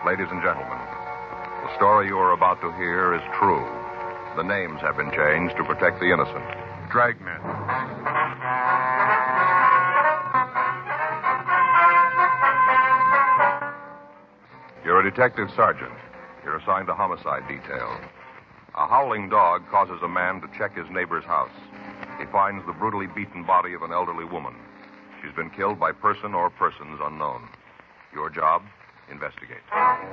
Ladies and gentlemen, the story you are about to hear is true. The names have been changed to protect the innocent. Dragnet. You're a detective sergeant. You're assigned to homicide detail. A howling dog causes a man to check his neighbor's house. He finds the brutally beaten body of an elderly woman. She's been killed by person or persons unknown. Your job, investigate.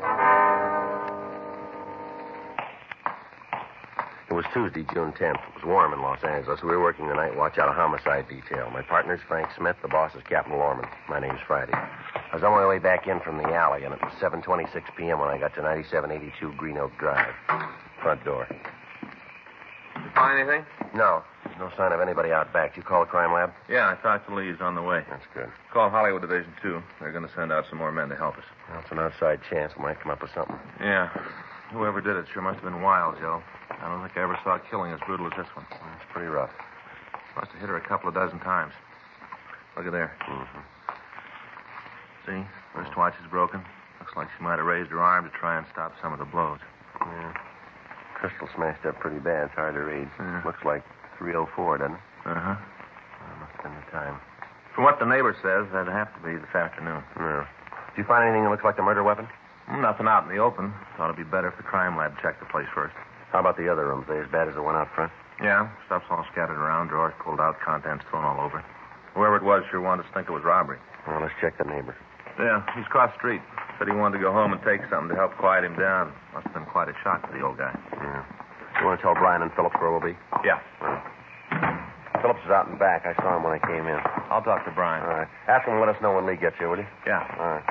It was Tuesday, June 10th. It was warm in Los Angeles. We were working the night watch out of homicide detail. My partner's Frank Smith. The boss is Captain Lorman. My name's Friday. I was on my way back in from the alley, and it was 7:26 p.m. when I got to 9782 Green Oak Drive. Front door. Did you find anything? No. There's no sign of anybody out back. Did you call the crime lab? Yeah, I talked to Lee. He's on the way. That's good. Call Hollywood Division 2. They're going to send out some more men to help us. Well, it's an outside chance. We might come up with something. Yeah. Whoever did it sure must have been wild, Joe. I don't think I ever saw a killing as brutal as this one. It's pretty rough. Must have hit her a couple of dozen times. Look at there. Mm-hmm. See? Wrist watch is broken. Looks like she might have raised her arm to try and stop some of the blows. Yeah. Crystal smashed up pretty bad. It's hard to read. Yeah. Looks like 3:04, doesn't it? Uh-huh. Must have been the time. From what the neighbor says, that'd have to be this afternoon. Yeah. Did you find anything that looks like the murder weapon? Nothing out in the open. Thought it'd be better if the crime lab checked the place first. How about the other rooms? They as bad as the one out front? Yeah, stuff's all scattered around, drawers pulled out, contents thrown all over. Whoever it was sure wanted us to think it was robbery. Well, let's check the neighbor. Yeah, he's across the street. Said he wanted to go home and take something to help quiet him down. Must have been quite a shock to the old guy. Yeah. You want to tell Brian and Phillips where we'll be? Yeah. Right. Phillips is out in back. I saw him when I came in. I'll talk to Brian. All right. Ask him to let us know when Lee gets here, will you? Yeah. All right.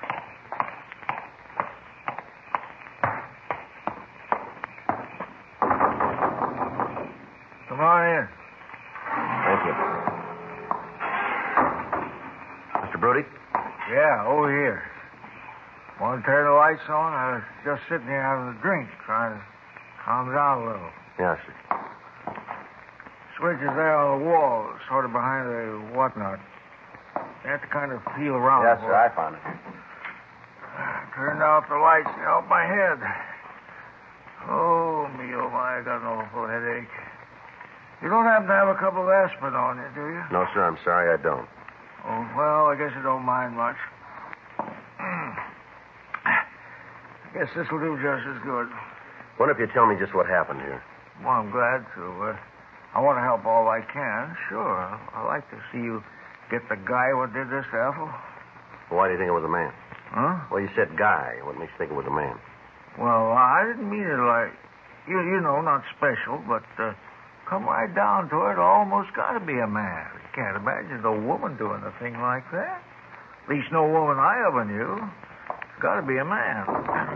Come on in. Thank you. Mr. Brody? Yeah, over here. Want to turn the lights on? I was just sitting here having a drink, trying to calm down a little. Yes, sir. Switch is there on the wall, sort of behind the whatnot. You have to kind of feel around. Yes, sir, I found it. Turned out the lights and helped my head. Oh, me, oh, my, I got an awful headache. You don't happen to have a couple of aspirin on you, do you? No, sir, I'm sorry, I don't. Oh, well, I guess you don't mind much. I guess this will do just as good. Wonder if you tell me just what happened here. Well, I'm glad to. I want to help all I can, sure. I'd like to see you get the guy what did this to Ethel. Well, why do you think it was a man? Huh? Well, you said guy. What makes you think it was a man? Well, I didn't mean it like, you know, not special, but come right down to it, almost got to be a man. You can't imagine a woman doing a thing like that. At least no woman I ever knew. It's got to be a man.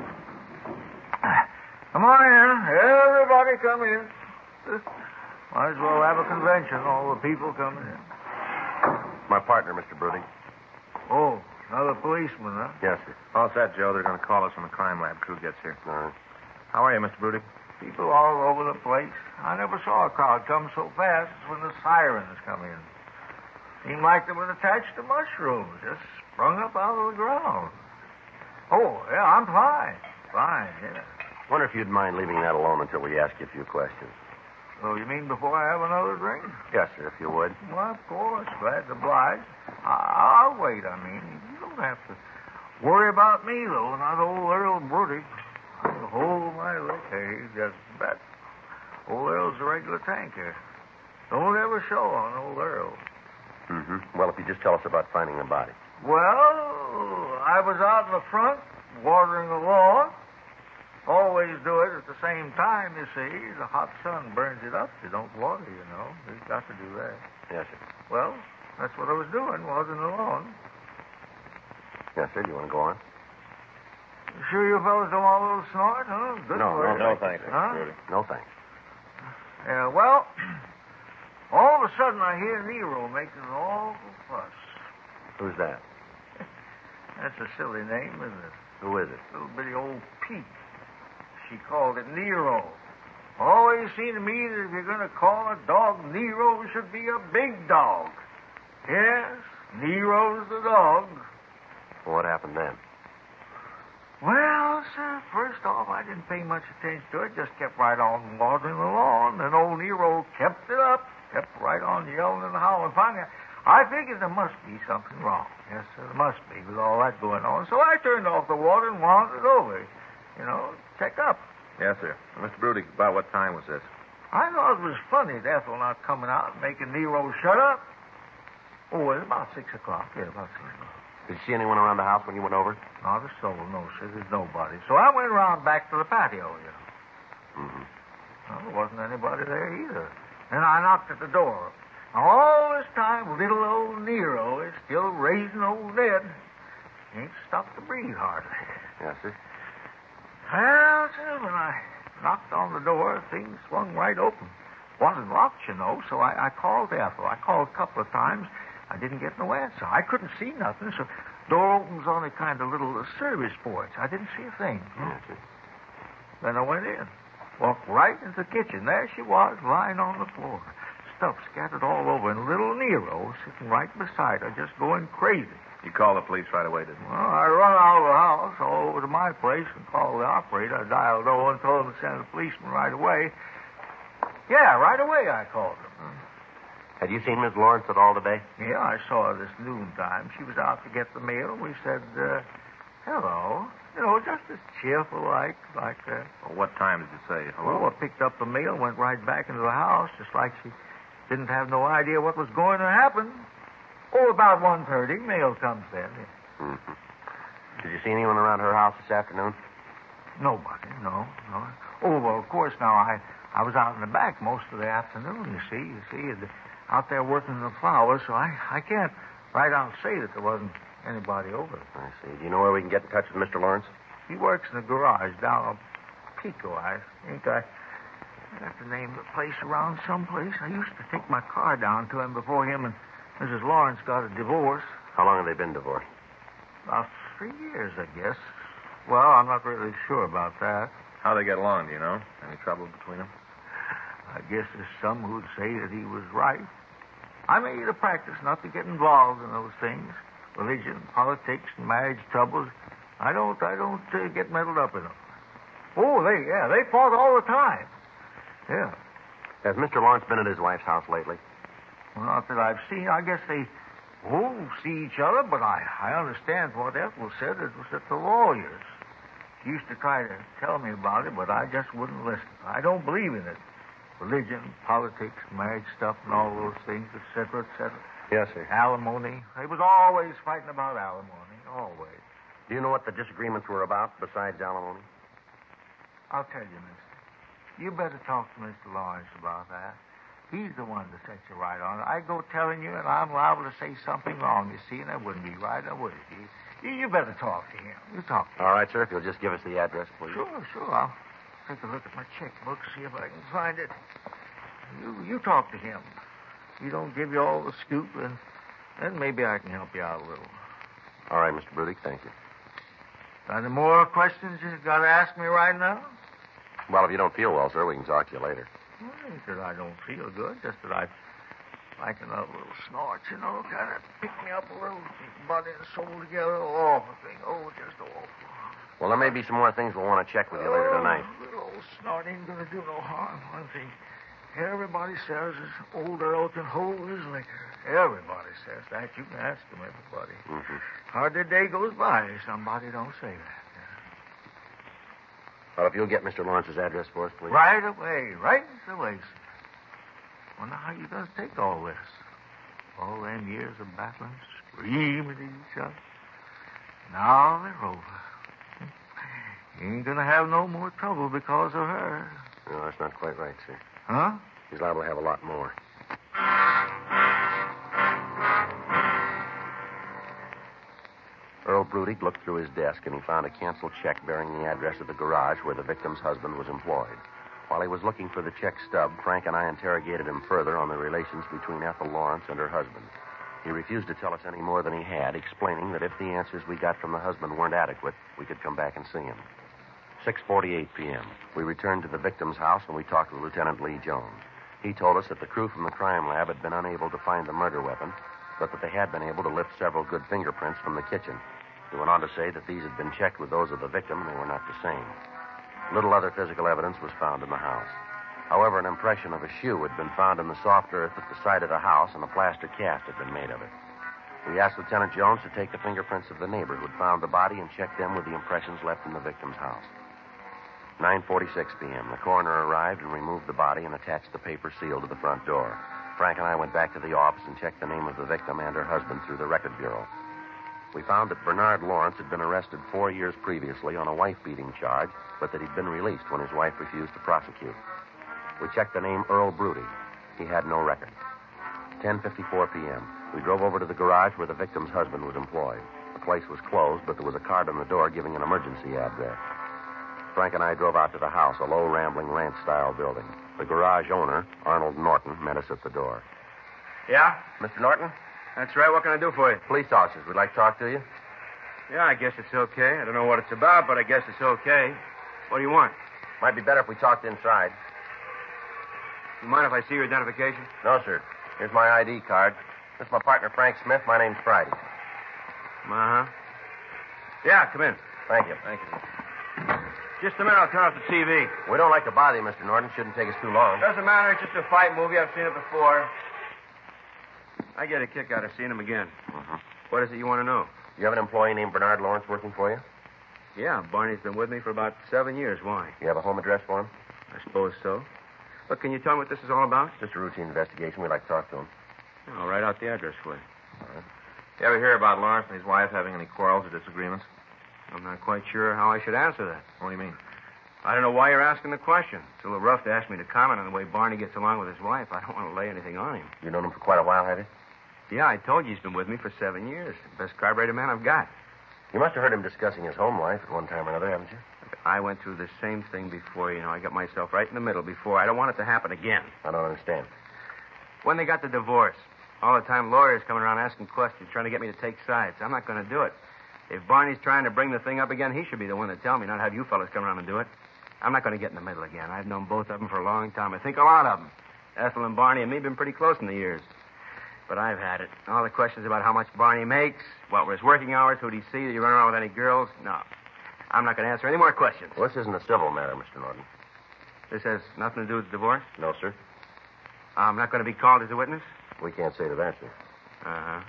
Come on in. Everybody come in. Might as well have a convention, all the people coming in. My partner, Mr. Brody. Oh, another policeman, huh? Yes, sir. All set, Joe. They're going to call us when the crime lab crew gets here. All right. How are you, Mr. Brody? People all over the place. I never saw a crowd come so fast as when the sirens come in. Seemed like they were attached to mushrooms, just sprung up out of the ground. Oh, yeah, I'm fine. Fine, yeah. Wonder if you'd mind leaving that alone until we ask you a few questions. So you mean before I have another drink? Yes, sir, if you would. Well, of course. Glad to oblige. I'll wait, I mean. You don't have to worry about me, though, not old Earl Brody. I'll hold my liquor. He's just bet. Old Earl's a regular tanker. Don't ever show on old Earl. Mm-hmm. Well, if you just tell us about finding the body. Well, I was out in the front watering the lawn. Always do it at the same time, you see. The hot sun burns it up. You don't water, you know. You've got to do that. Yes, sir. Well, that's what I was doing, watering the lawn. Yes, sir. Do you want to go on? You sure you fellas don't want a little snort, huh? Good No, for you. No, thanks. Huh? No, thanks. Yeah, well, all of a sudden I hear Nero making an awful fuss. Who's that? That's a silly name, isn't it? Who is it? Little bitty old Pete. She called it Nero. Always seemed to me that if you're going to call a dog Nero, it should be a big dog. Yes, Nero's the dog. Well, what happened then? Well, sir, first off, I didn't pay much attention to it. Just kept right on watering the lawn. And old Nero kept it up. Kept right on yelling and howling. Finally, I figured there must be something wrong. Yes, sir, there must be with all that going on. So I turned off the water and wandered over. Check up. Yes, sir. Mr. Brudig, about what time was this? I thought it was funny, Ethel not coming out and making Nero shut up. Oh, it was about 6 o'clock. Yeah, about 6 o'clock. Did you see anyone around the house when you went over? Not a soul, no, sir. There's nobody. So I went around back to the patio, Mm-hmm. Well, there wasn't anybody there either. And I knocked at the door. Now, all this time, little old Nero is still raising old Ned. He ain't stopped to breathe hardly. Yes, sir. Well, sir, when I knocked on the door, things swung right open. Wasn't locked, so I called Ethel. I called a couple of times. I didn't get no answer. I couldn't see nothing, so door opens on a kind of little service porch. I didn't see a thing. Yes, sir. Then I went in. Walked right into the kitchen. There she was, lying on the floor. Stuff scattered all over, and little Nero sitting right beside her, just going crazy. You called the police right away, didn't you? Well, I run out of the house, all over to my place, and called the operator. I dialed 0 and told him to send a policeman right away. Yeah, right away I called him. Had you seen Miss Lawrence at all today? Yeah, I saw her this noontime. She was out to get the mail. We said, hello. Just as cheerful like. Well, what time did you say hello? I picked up the mail, went right back into the house, just like she didn't have no idea what was going to happen. About 1:30, mail comes then. Mm-hmm. Did you see anyone around her house this afternoon? Nobody, no. Well, of course, now, I was out in the back most of the afternoon, you see, out there working the flowers, so I can't right out say that there wasn't anybody over. I see. Do you know where we can get in touch with Mr. Lawrence? He works in the garage down on Pico. I think I have to name the place around someplace. I used to take my car down to him before him and Mrs. Lawrence got a divorce. How long have they been divorced? About 3 years, I guess. Well, I'm not really sure about that. How they get along, do you know? Any trouble between them? I guess there's some who'd say that he was right. I made it a practice not to get involved in those things. Religion, politics, and marriage troubles. I don't get meddled up in them. Oh, they fought all the time. Yeah. Has Mr. Lawrence been at his wife's house lately? Well, not that I've seen. I guess they see each other, but I understand what Ethel said. It was at the lawyers. She used to try to tell me about it, but I just wouldn't listen. I don't believe in it. Religion, politics, marriage stuff, and all those things, et cetera, et cetera. Yes, sir. Alimony. They was always fighting about alimony. Always. Do you know what the disagreements were about besides alimony? I'll tell you, mister. You better talk to Mr. Lawrence about that. He's the one that sets you right on it. I go telling you, and I'm liable to say something wrong, you see, and that wouldn't be right, would it? You better talk to him. You talk to him. All right, sir, if you'll just give us the address, please. Sure. I'll take a look at my checkbook, see if I can find it. You talk to him. He don't give you all the scoop, and then maybe I can help you out a little. All right, Mr. Brudig, thank you. Got any more questions you got to ask me right now? Well, if you don't feel well, sir, we can talk to you later. Well, ain't that I don't feel good, just that I like another little snort, kind of pick me up a little, body and soul together, awful thing. Oh, just awful. Well, there may be some more things we'll want to check with you later tonight. A little old snort ain't going to do no harm. One thing everybody says is old Earl can hold his liquor. Everybody says that. You can ask them, everybody. Mm-hmm. Hardly a day goes by somebody don't say that. Well, if you'll get Mr. Lawrence's address for us, please. Right away, sir. Wonder how you going to take all this. All them years of battling, screaming at each other. Now they're over. You ain't going to have no more trouble because of her. No, that's not quite right, sir. Huh? He's liable to have a lot more. Earl Brudig looked through his desk, and he found a canceled check bearing the address of the garage where the victim's husband was employed. While he was looking for the check stub, Frank and I interrogated him further on the relations between Ethel Lawrence and her husband. He refused to tell us any more than he had, explaining that if the answers we got from the husband weren't adequate, we could come back and see him. 6:48 p.m. We returned to the victim's house, and we talked with Lieutenant Lee Jones. He told us that the crew from the crime lab had been unable to find the murder weapon, but that they had been able to lift several good fingerprints from the kitchen. He went on to say that these had been checked with those of the victim, and they were not the same. Little other physical evidence was found in the house. However, an impression of a shoe had been found in the soft earth at the side of the house, and a plaster cast had been made of it. We asked Lieutenant Jones to take the fingerprints of the neighbor who had found the body and check them with the impressions left in the victim's house. 9:46 p.m. The coroner arrived and removed the body and attached the paper seal to the front door. Frank and I went back to the office and checked the name of the victim and her husband through the record bureau. We found that Bernard Lawrence had been arrested 4 years previously on a wife-beating charge, but that he'd been released when his wife refused to prosecute. We checked the name Earl Broody. He had no record. 10:54 p.m. We drove over to the garage where the victim's husband was employed. The place was closed, but there was a card on the door giving an emergency address. Frank and I drove out to the house, a low, rambling ranch-style building. The garage owner, Arnold Norton, met us at the door. Yeah? Mr. Norton? That's right. What can I do for you? Police officers would like to talk to you. Yeah, I guess it's okay. I don't know what it's about, but I guess it's okay. What do you want? Might be better if we talked inside. You mind if I see your identification? No, sir. Here's my ID card. This is my partner, Frank Smith. My name's Friday. Uh-huh. Yeah, come in. Thank you. Thank you. Just a minute, I'll turn off the TV. We don't like to bother you, Mr. Norton. Shouldn't take us too long. Doesn't matter, it's just a fight movie. I've seen it before. I get a kick out of seeing him again. Uh-huh. What is it you want to know? You have an employee named Bernard Lawrence working for you? Yeah, Barney's been with me for about 7 years. Why? You have a home address for him? I suppose so. Look, can you tell me what this is all about? Just a routine investigation. We'd like to talk to him. I'll write out the address for you. All right. You ever hear about Lawrence and his wife having any quarrels or disagreements? I'm not quite sure how I should answer that. What do you mean? I don't know why you're asking the question. It's a little rough to ask me to comment on the way Barney gets along with his wife. I don't want to lay anything on him. You've known him for quite a while, have you? Yeah, I told you he's been with me for 7 years. Best carburetor man I've got. You must have heard him discussing his home life at one time or another, haven't you? I went through the same thing before, you know. I got myself right in the middle before. I don't want it to happen again. I don't understand. When they got the divorce, all the time lawyers coming around asking questions, trying to get me to take sides. I'm not going to do it. If Barney's trying to bring the thing up again, he should be the one to tell me, not have you fellas come around and do it. I'm not going to get in the middle again. I've known both of them for a long time. I think a lot of them. Ethel and Barney and me have been pretty close in the years. But I've had it. All the questions about how much Barney makes, what were his working hours, who'd he see, did he run around with any girls? No. I'm not going to answer any more questions. Well, this isn't a civil matter, Mr. Norton. This has nothing to do with the divorce? No, sir. I'm not going to be called as a witness? We can't say to that, sir. Uh-huh.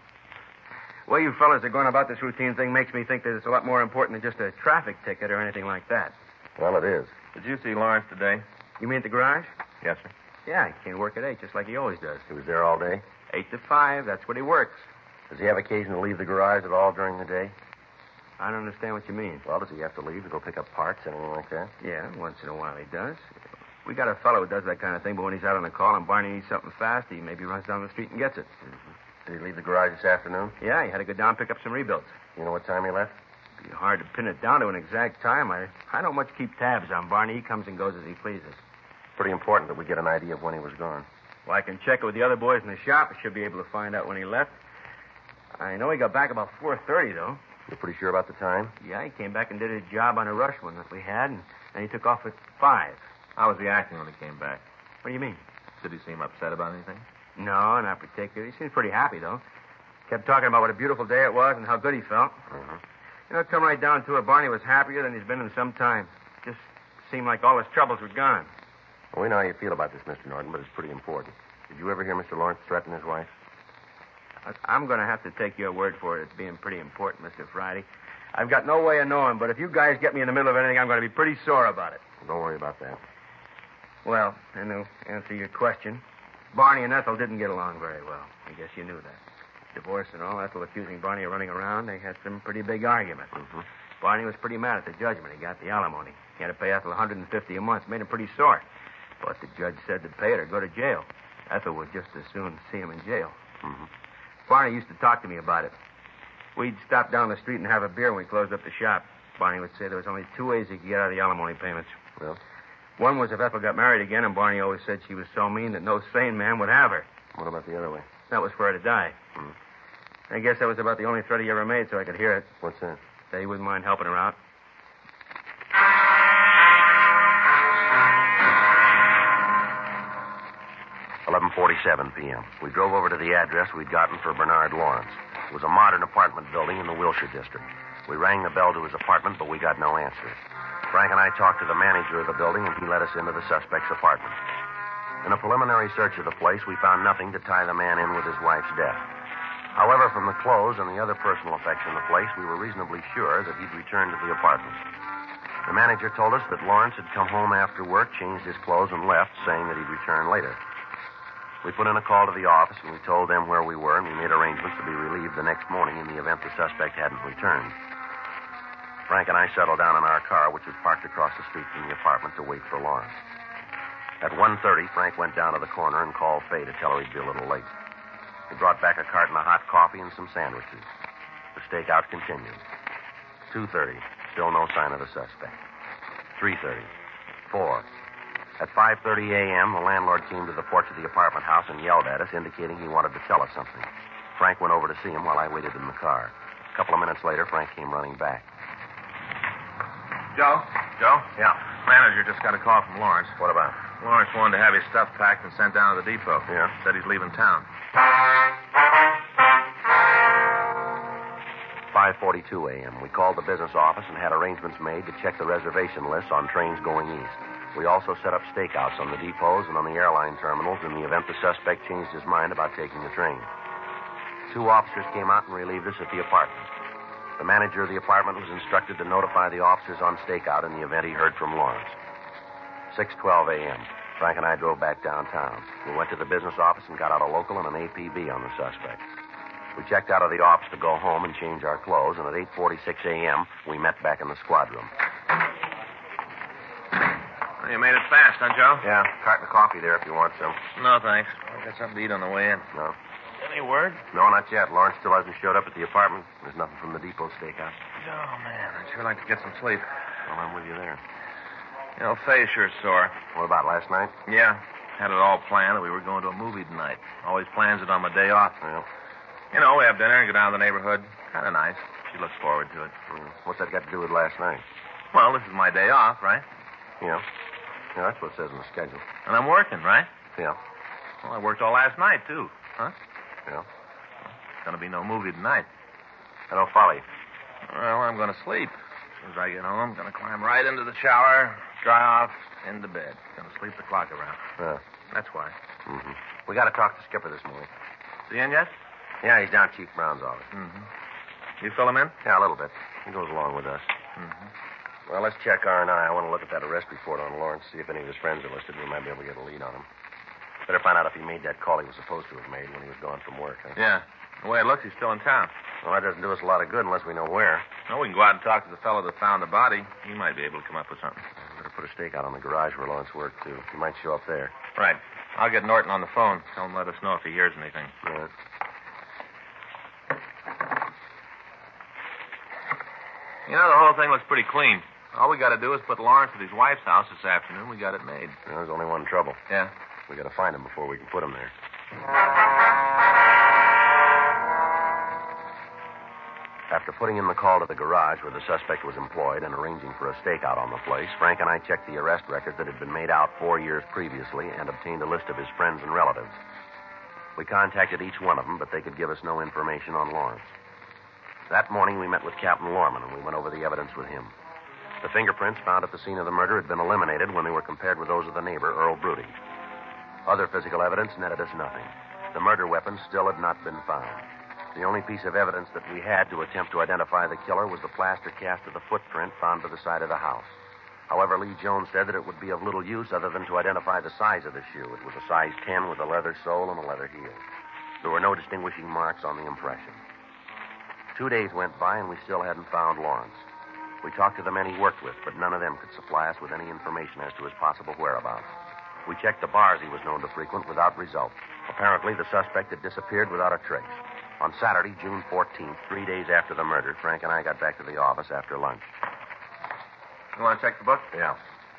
The way you fellas are going about this routine thing makes me think that it's a lot more important than just a traffic ticket or anything like that. Well, it is. Did you see Lawrence today? You mean at the garage? Yes, sir. Yeah, he came to work at 8, just like he always does. He was there all day? 8 to 5, that's what he works. Does he have occasion to leave the garage at all during the day? I don't understand what you mean. Well, does he have to leave to go pick up parts, anything like that? Yeah, once in a while he does. We got a fellow who does that kind of thing, but when he's out on a call and Barney needs something fast, he maybe runs down the street and gets it. Mm-hmm. Did he leave the garage this afternoon? Yeah, he had to go down and pick up some rebuilds. You know what time he left? It'd be hard to pin it down to an exact time. I don't much keep tabs on Barney. He comes and goes as he pleases. Pretty important that we get an idea of when he was gone. Well, I can check it with the other boys in the shop. I should be able to find out when he left. I know he got back about 4:30, though. You're pretty sure about the time? Yeah, he came back and did a job on a rush one that we had, and he took off at 5. How was he acting when he came back? What do you mean? Did he seem upset about anything? No, not particularly. He seemed pretty happy, though. Kept talking about what a beautiful day it was and how good he felt. Mm-hmm. You know, come right down to it, Barney was happier than he's been in some time. Just seemed like all his troubles were gone. Well, we know how you feel about this, Mr. Norton, but it's pretty important. Did you ever hear Mr. Lawrence threaten his wife? I'm going to have to take your word for it as being pretty important, Mr. Friday. I've got no way of knowing, but if you guys get me in the middle of anything, I'm going to be pretty sore about it. Don't worry about that. Well, and to answer your question, Barney and Ethel didn't get along very well. I guess you knew that. Divorce and all, Ethel accusing Barney of running around, they had some pretty big arguments. Mm-hmm. Barney was pretty mad at the judge when he got the alimony. He had to pay Ethel $150 a month. Made him pretty sore. But the judge said to pay it or go to jail. Ethel would just as soon see him in jail. Mm-hmm. Barney used to talk to me about it. We'd stop down the street and have a beer when we closed up the shop. Barney would say there was only 2 ways he could get out of the alimony payments. Well? One was if Ethel got married again, and Barney always said she was so mean that no sane man would have her. What about the other way? That was for her to die. Mm. I guess that was about the only threat he ever made so I could hear it. What's that? That he wouldn't mind helping her out. $11:47 p.m. We drove over to the address we'd gotten for Bernard Lawrence. It was a modern apartment building in the Wilshire district. We rang the bell to his apartment, but we got no answer. Frank and I talked to the manager of the building, and he led us into the suspect's apartment. In a preliminary search of the place, we found nothing to tie the man in with his wife's death. However, from the clothes and the other personal effects in the place, we were reasonably sure that he'd returned to the apartment. The manager told us that Lawrence had come home after work, changed his clothes, and left, saying that he'd return later. We put in a call to the office, and we told them where we were, and we made arrangements to be relieved the next morning in the event the suspect hadn't returned. Frank and I settled down in our car, which was parked across the street from the apartment, to wait for Lawrence. At 1:30, Frank went down to the corner and called Fay to tell her he'd be a little late. He brought back a carton of hot coffee and some sandwiches. The stakeout continued. 2:30, still no sign of the suspect. 3:30, 4. At 5:30 a.m., the landlord came to the porch of the apartment house and yelled at us, indicating he wanted to tell us something. Frank went over to see him while I waited in the car. A couple of minutes later, Frank came running back. Joe? Joe? Yeah. Manager just got a call from Lawrence. What about? Lawrence wanted to have his stuff packed and sent down to the depot. Yeah? Said he's leaving town. 5:42 a.m. We called the business office and had arrangements made to check the reservation list on trains going east. We also set up stakeouts on the depots and on the airline terminals in the event the suspect changed his mind about taking the train. 2 officers came out and relieved us at the apartment. The manager of the apartment was instructed to notify the officers on stakeout in the event he heard from Lawrence. 6:12 a.m. Frank and I drove back downtown. We went to the business office and got out a local and an APB on the suspect. We checked out of the office to go home and change our clothes, and at 8:46 a.m., we met back in the squad room. Well, you made it fast, huh, Joe? Yeah, carton of coffee there if you want some. No, thanks. I got something to eat on the way in. No? Any word? No, not yet. Lawrence still hasn't showed up at the apartment. There's nothing from the depot stakeout. Oh, man, I'd sure like to get some sleep. Well, I'm with you there. You know, Faye's sure sore. What about last night? Yeah. Had it all planned that we were going to a movie tonight. Always plans it on my day off. Well, You know, we have dinner and go down to the neighborhood. Kind of nice. She looks forward to it. what's that got to do with last night? Well, this is my day off, right? Yeah. Yeah, that's what it says in the schedule. And I'm working, right? Yeah. Well, I worked all last night, too. Huh? Yeah. Gonna be no movie tonight. I don't follow you. Well, I'm gonna sleep. As soon as I get home, I'm gonna climb right into the shower, dry off, into bed. Gonna sleep the clock around. Yeah. That's why. Mm-hmm. We got to talk to Skipper this morning. Is he in yet? Yeah, he's down at Chief Brown's office. Mm-hmm. You fill him in? Yeah, a little bit. He goes along with us. Mm-hmm. Well, let's check R&I. I want to look at that arrest report on Lawrence, see if any of his friends are listed. We might be able to get a lead on him. Better find out if he made that call he was supposed to have made when he was gone from work, huh? Yeah. The way it looks, he's still in town. Well, that doesn't do us a lot of good unless we know where. Well, we can go out and talk to the fellow that found the body. He might be able to come up with something. Better put a stake out on the garage where Lawrence worked, too. He might show up there. Right. I'll get Norton on the phone. Tell him to let us know if he hears anything. All right. You know, the whole thing looks pretty clean. All we got to do is put Lawrence at his wife's house this afternoon. We got it made. There's only one trouble. Yeah? We got to find him before we can put him there. After putting in the call to the garage where the suspect was employed and arranging for a stakeout on the place, Frank and I checked the arrest record that had been made out 4 years previously and obtained a list of his friends and relatives. We contacted each one of them, but they could give us no information on Lawrence. That morning, we met with Captain Lorman, and we went over the evidence with him. The fingerprints found at the scene of the murder had been eliminated when they were compared with those of the neighbor, Earl Broody. Other physical evidence netted us nothing. The murder weapon still had not been found. The only piece of evidence that we had to attempt to identify the killer was the plaster cast of the footprint found by the side of the house. However, Lee Jones said that it would be of little use other than to identify the size of the shoe. It was a size 10 with a leather sole and a leather heel. There were no distinguishing marks on the impression. 2 days went by, and we still hadn't found Lawrence. We talked to the men he worked with, but none of them could supply us with any information as to his possible whereabouts. We checked the bars he was known to frequent without result. Apparently, the suspect had disappeared without a trace. On Saturday, June 14th, 3 days after the murder, Frank and I got back to the office after lunch. You want to check the book? Yeah.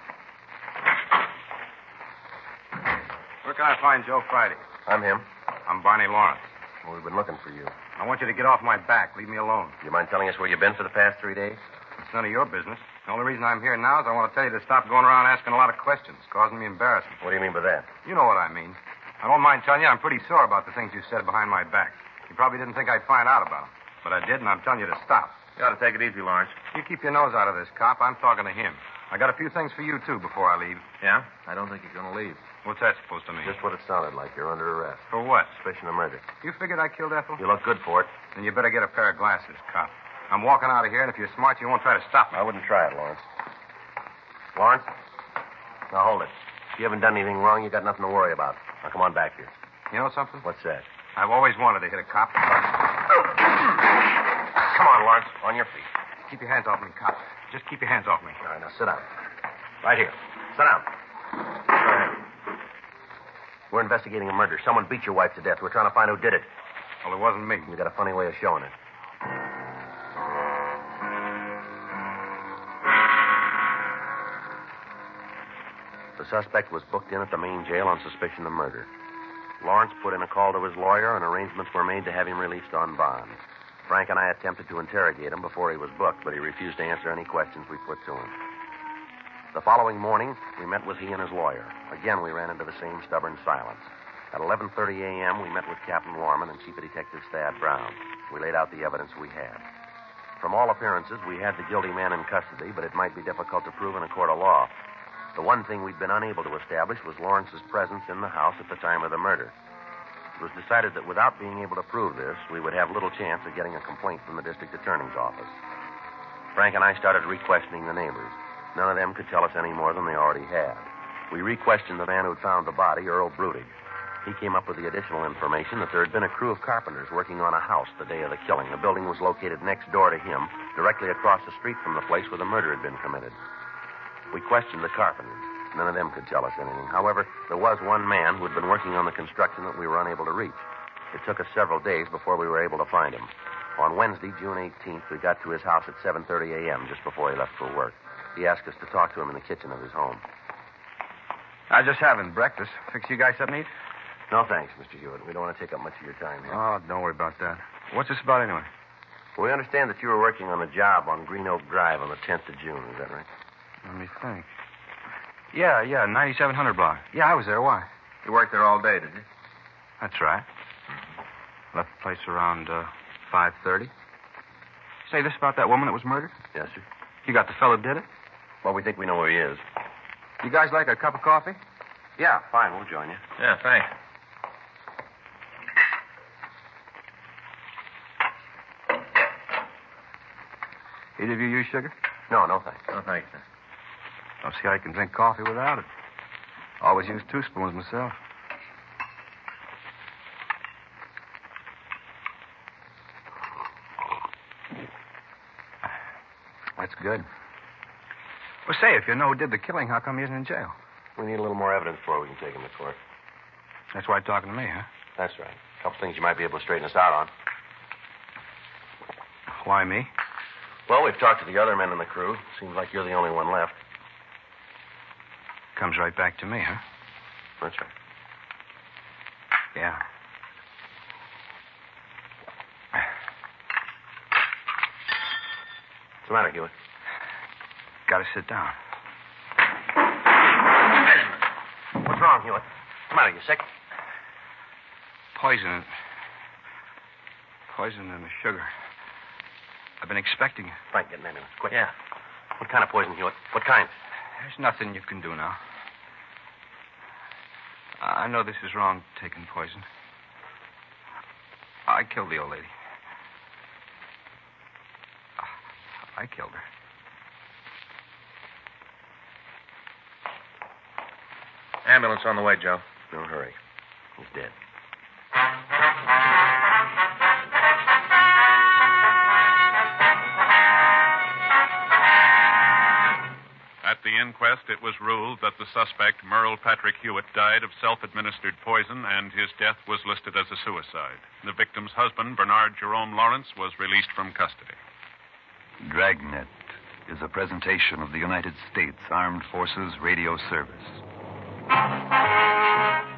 Where can I find Joe Friday? I'm him. I'm Barney Lawrence. Well, we've been looking for you. I want you to get off my back. Leave me alone. You mind telling us where you've been for the past 3 days? It's none of your business. The only reason I'm here now is I want to tell you to stop going around asking a lot of questions, causing me embarrassment. What do you mean by that? You know what I mean. I don't mind telling you I'm pretty sore about the things you said behind my back. You probably didn't think I'd find out about them. But I did, and I'm telling you to stop. You ought to take it easy, Lawrence. You keep your nose out of this, cop. I'm talking to him. I got a few things for you, too, before I leave. Yeah? I don't think you're going to leave. What's that supposed to mean? Just what it sounded like. You're under arrest. For what? Suspicion of murder. You figured I killed Ethel? You look good for it. Then you better get a pair of glasses, cop. I'm walking out of here, and if you're smart, you won't try to stop me. I wouldn't try it, Lawrence. Lawrence? Now hold it. If you haven't done anything wrong, you got nothing to worry about. Now come on back here. You know something? What's that? I've always wanted to hit a cop. Come on, Lawrence. On your feet. Keep your hands off me, cop. Just keep your hands off me. All right, now sit down. Right here. Sit down. Go ahead. We're investigating a murder. Someone beat your wife to death. We're trying to find who did it. Well, it wasn't me. You got a funny way of showing it. The suspect was booked in at the main jail on suspicion of murder. Lawrence put in a call to his lawyer, and arrangements were made to have him released on bond. Frank and I attempted to interrogate him before he was booked, but he refused to answer any questions we put to him. The following morning, we met with he and his lawyer. Again, we ran into the same stubborn silence. At 11:30 a.m., we met with Captain Lorman and Chief Detective Thad Brown. We laid out the evidence we had. From all appearances, we had the guilty man in custody, but it might be difficult to prove in a court of law. The one thing we'd been unable to establish was Lawrence's presence in the house at the time of the murder. It was decided that without being able to prove this, we would have little chance of getting a complaint from the district attorney's office. Frank and I started re-questioning the neighbors. None of them could tell us any more than they already had. We re-questioned the man who'd found the body, Earl Brudig. He came up with the additional information that there had been a crew of carpenters working on a house the day of the killing. The building was located next door to him, directly across the street from the place where the murder had been committed. We questioned the carpenters. None of them could tell us anything. However, there was one man who had been working on the construction that we were unable to reach. It took us several days before we were able to find him. On Wednesday, June 18th, we got to his house at 7:30 a.m., just before he left for work. He asked us to talk to him in the kitchen of his home. I was just having breakfast. Fix you guys something to eat? No, thanks, Mr. Hewitt. We don't want to take up much of your time here. Oh, don't worry about that. What's this about anyway? We understand that you were working on a job on Green Oak Drive on the 10th of June. Is that right? Let me think. Yeah, 9700 block. Yeah, I was there. Why? You worked there all day, did you? That's right. Left the place around 5:30. Say this about that woman that was murdered? Yes, sir. You got the fellow who did it? Well, we think we know where he is. You guys like a cup of coffee? Yeah, fine. We'll join you. Yeah, thanks. Either of you use sugar? No, thanks. No, thanks, sir. Don't see how you can drink coffee without it. Always use 2 spoons myself. That's good. Well, say, if you know who did the killing, how come he isn't in jail? We need a little more evidence before we can take him to court. That's why you're talking to me, huh? That's right. A couple things you might be able to straighten us out on. Why me? Well, we've talked to the other men in the crew. Seems like you're the only one left. Comes right back to me, huh? That's right. Yeah. What's the matter, Hewitt? Gotta sit down. What's wrong, Hewitt? What's the matter? You sick? Poison. Poison in the sugar. I've been expecting it. Frank, get an ambulance. Quick. Yeah. What kind of poison, Hewitt? What kind? There's nothing you can do now. I know this is wrong, taking poison. I killed the old lady. I killed her. Ambulance on the way, Joe. No hurry. He's dead. At the inquest, it was ruled that the suspect, Merle Patrick Hewitt, died of self-administered poison, and his death was listed as a suicide. The victim's husband, Bernard Jerome Lawrence, was released from custody. Dragnet is a presentation of the United States Armed Forces Radio Service.